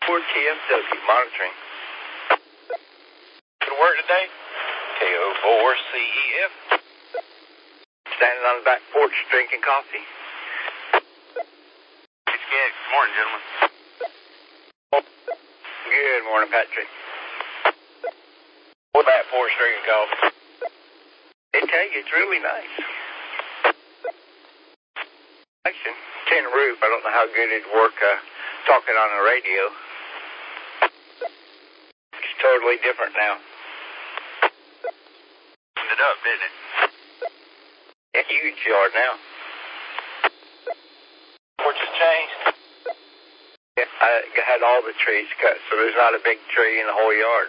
For TFW monitoring. To work today? KO4CEF. Standing on the back porch drinking coffee. It's Gag. Good morning, gentlemen. Good morning, Patrick. What back porch drinking coffee? They tell you it's really nice. Tin roof. I don't know how good it'd work talking on the radio. It's totally different now. Opened it up, didn't it? A huge yard now. Porch has changed. Yeah, I had all the trees cut, so there's not a big tree in the whole yard.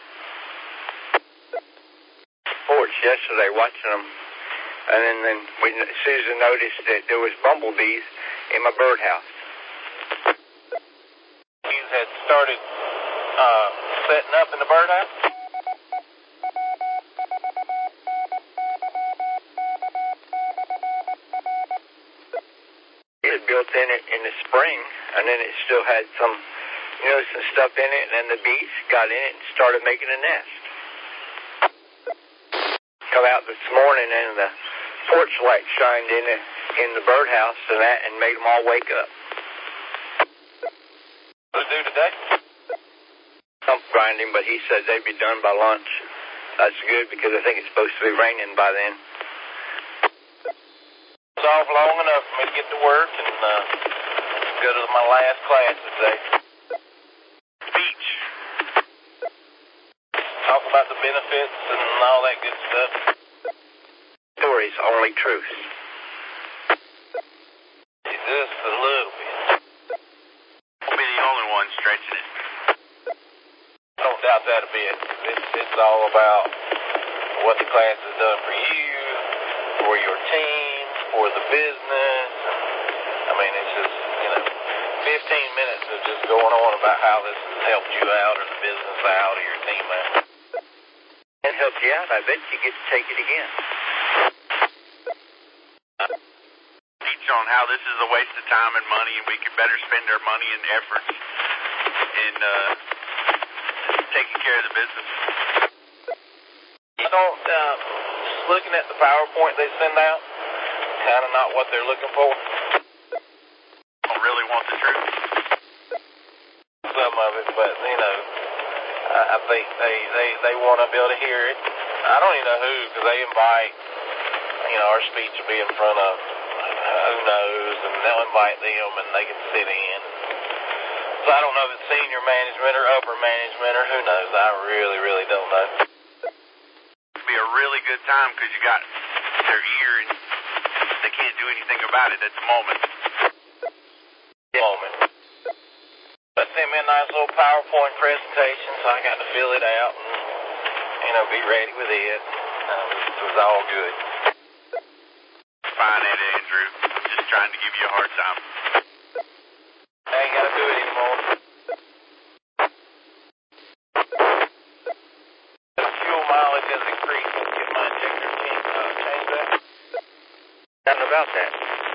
Porch yesterday watching them, and then Susan noticed that there was bumblebees in my birdhouse. You had started setting up in the birdhouse? It had built in it in the spring, and then it still had some stuff in it, and then the bees got in it and started making a nest. Come out this morning, and the porch light shined in the birdhouse and made them all wake up. What did it do today? Stump grinding, but he said they'd be done by lunch. That's good because I think it's supposed to be raining by then. It was off long enough for me to get to work and go to my last class today. Speech. Talk about the benefits and all that good stuff. Stories, only truth. Just a little bit. Won't be the only one stretching it. I don't doubt that a bit. It's all about what the class has done for you, for your team, for the business. I mean, it's just, 15 minutes of just going on about how this has helped you out or the business out or your team out. It helps you out. I bet you get to take it again. Teach on how this is a waste of time and money, and we can better spend our money and efforts in taking care of the business. I don't, just looking at the PowerPoint they send out, kind of not what they're looking for. Don't really want the truth. Some of it, but, I think they want to be able to hear it. I don't even know who, because they invite, our speech will be in front of who knows, and they'll invite them, and they can sit in. So I don't know if it's senior management or upper management or who knows. I really, really don't know. It'd be a really good time because you got their ear and they can't do anything about it at the moment. But sent me a nice little PowerPoint presentation, so I got to fill it out and, be ready with it. It was all good. Fine, Andrew. Just trying to give you a hard time. I ain't got to do it anymore. The fuel mileage has increased. Get my injector change that. Nothing about that.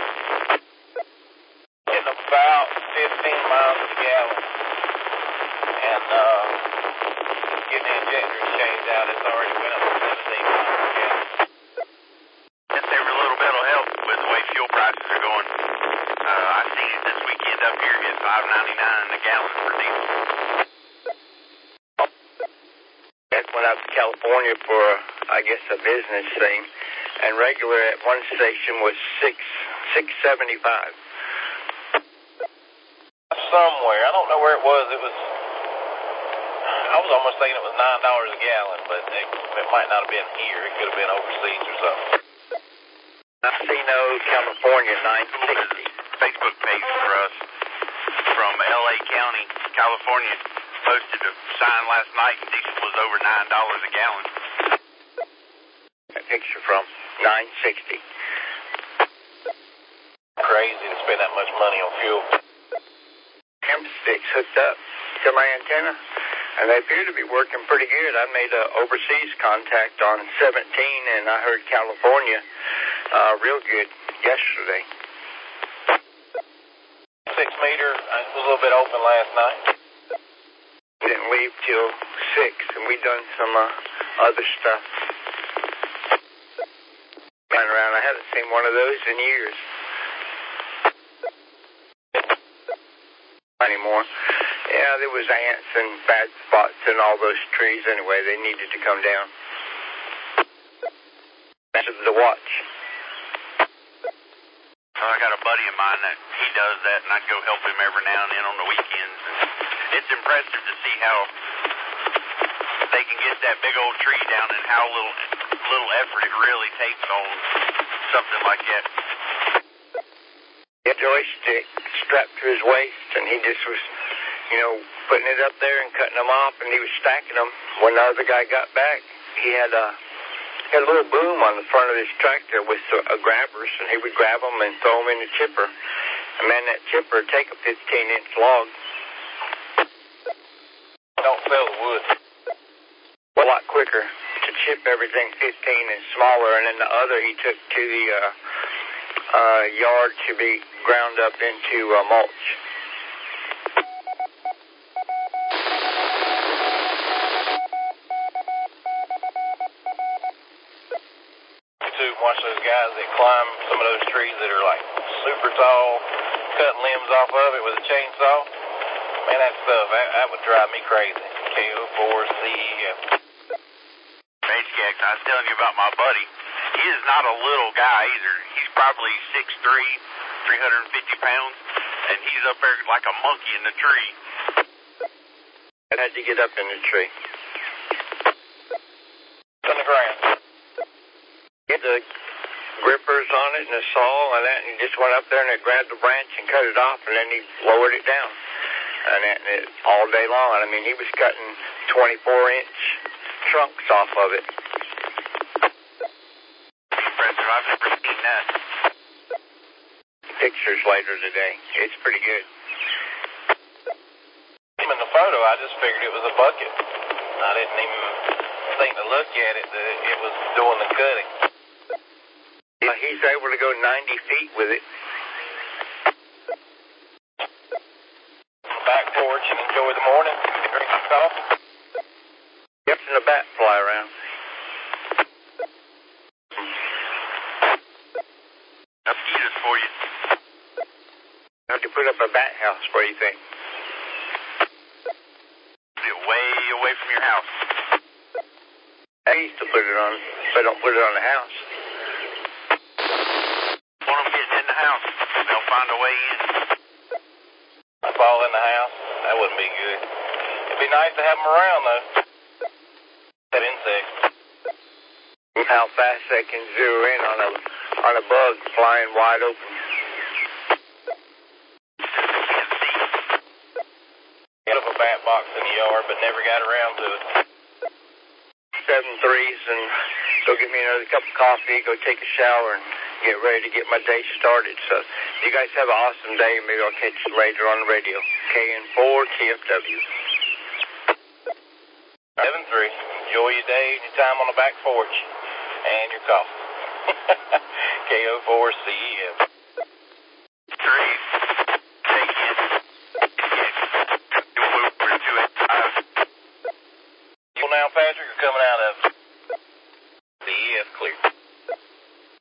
Getting about 15 miles a gallon. And getting the injector changed out, it's already went up to 17 miles a gallon. If every little bit will help with the way fuel prices are going. I seen it this weekend up here at $5.99 a gallon for diesel. I went out to California for, I guess, a business thing, and regular at one station was $6.75. Somewhere, I don't know where it was. I was almost thinking it was $9 a gallon, but it might not have been here. It could have been overseas or something. Mendocino, California, 960. Facebook page for us from L.A. County, California, posted a sign last night, and diesel was over $9 a gallon. A picture from 960. Crazy to spend that much money on fuel. Cam sticks hooked up to my antenna, and they appear to be working pretty good. I made an overseas contact on 17, and I heard California real good yesterday. 6 meter, it was a little bit open last night. leave till 6, and we done some other stuff. Around. I haven't seen one of those in years. Anymore. Yeah, there was ants and bad spots in all those trees anyway. They needed to come down. That's the watch. Well, I got a buddy of mine that he does that, and I'd go help him every now and then on the weekends. It's impressive to see how they can get that big old tree down and how little effort it really takes on something like that. A joystick strapped to his waist, and he just was, putting it up there and cutting them off, and he was stacking them. When the other guy got back, he had a little boom on the front of his tractor with grabbers, and he would grab them and throw them in the chipper. And man, that chipper would take a 15-inch log. Don't sell the wood. A lot quicker to chip everything 15 and smaller, and then the other he took to the yard to be ground up into mulch. Watch those guys that climb some of those trees that are like super tall, cutting limbs off of it with a chainsaw. Man, that stuff, that would drive me crazy. KO4CEF. H-Gax, I was telling you about my buddy. He is not a little guy either. He's probably 6'3", 350 pounds, and he's up there like a monkey in the tree. How'd you get up in the tree? On the ground. Get the grippers on it and the saw and that, and he just went up there and grabbed the branch and cut it off, and then he lowered it down. And it all day long. I mean, he was cutting 24-inch trunks off of it. Impressive. I've never seen that. Pictures later today. It's pretty good. In the photo, I just figured it was a bucket. I didn't even think to look at it that it was doing the cutting. He's able to go 90 feet with it. Back porch and enjoy the morning. Drink some coffee. Yep, and the bat fly around. Mosquitoes for you. How'd you put up a bat house? What do you think? Get way away from your house. I used to put it on, but don't put it on the house. Want them getting in the house. They'll find a way in. Fall in the house? That wouldn't be good. It'd be nice to have them around, though. That insect. How fast they can zero in on a bug flying wide open. Got up a bat box in the yard, but never got around to it. 7 threes and go get me another cup of coffee, go take a shower, and get ready to get my day started. So you guys have an awesome day. Maybe I'll catch you later on the radio. KN4TFW. 7-3. Enjoy your day and your time on the back porch and your coffee. KO4CEF. 3. Take it. You'll move over to it. Now, Patrick, are coming out of